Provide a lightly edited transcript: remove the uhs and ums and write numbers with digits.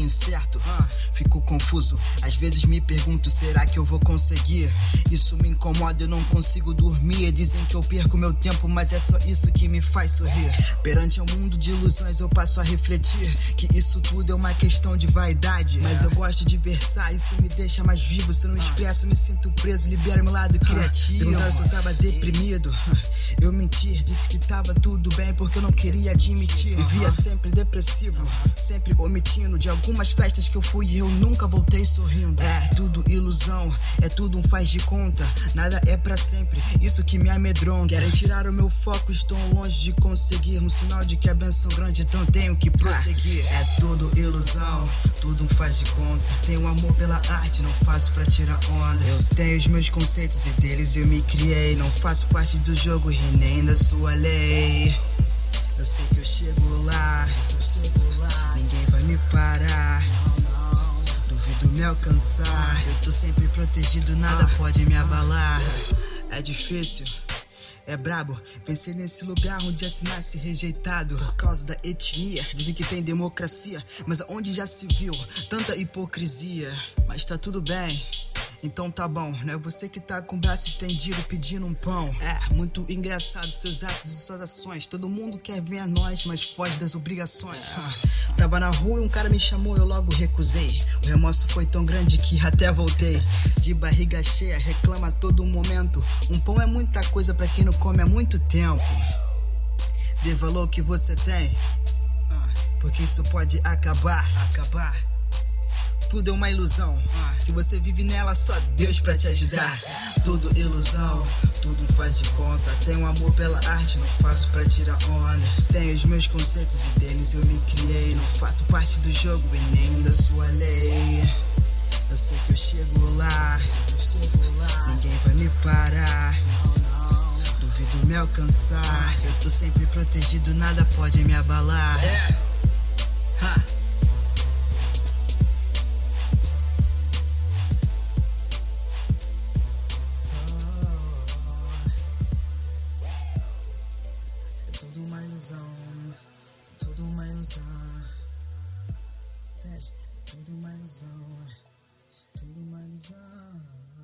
caminho certo. Fico confuso, às vezes me pergunto, será que eu vou conseguir? Isso me incomoda, eu não consigo dormir. Dizem que eu perco meu tempo, mas é só isso que me faz sorrir. Perante ao mundo de ilusões eu passo a refletir que isso tudo é uma questão de vaidade. Mas eu gosto de versar, isso me deixa mais vivo. Se eu não expresso, me sinto preso, libera meu lado criativo. Perguntaram se eu tava deprimido, eu menti, disse que tava tudo bem porque eu não queria admitir. Vivia sempre depressivo, sempre omitindo. De algumas festas que eu fui eu nunca voltei sorrindo. É tudo ilusão, é tudo um faz de conta. Nada é pra sempre, isso que me amedronta. Querem tirar o meu foco, estou longe de conseguir. Um sinal de que a benção grande, então tenho que prosseguir. É tudo ilusão, tudo um faz de conta. Tenho amor pela arte, não faço pra tirar onda. Eu tenho os meus conceitos e deles eu me criei. Não faço parte do jogo e nem da sua lei. Eu sei que eu chego lá, ninguém vai me parar. Duvido me alcançar. Eu tô sempre protegido, nada pode me abalar. É difícil, é brabo. Pensei nesse lugar onde já se nasce rejeitado por causa da etnia. Dizem que tem democracia, mas aonde já se viu tanta hipocrisia? Mas tá tudo bem, então tá bom. Não é você que tá com o braço estendido pedindo um pão. É muito engraçado seus atos e suas ações. Todo mundo quer ver a nós, mas foge das obrigações. Tava na rua e um cara me chamou, eu logo recusei. O remorso foi tão grande que até voltei. De barriga cheia, reclama a todo momento. Um pão é muita coisa pra quem não come há muito tempo. Dê valor ao que você tem, porque isso pode acabar. Tudo é uma ilusão, se você vive nela, só Deus pra te ajudar. Tudo ilusão, tudo faz de conta. Tenho amor pela arte, não faço pra tirar onda. Tenho os meus conceitos e deles eu me criei. Não faço parte do jogo e nem da sua lei. Eu sei que eu chego lá, ninguém vai me parar. Duvido me alcançar. Eu tô sempre protegido, nada pode me abalar. Tudo uma ilusão, tudo uma ilusão. É tudo uma ilusão, tudo uma ilusão.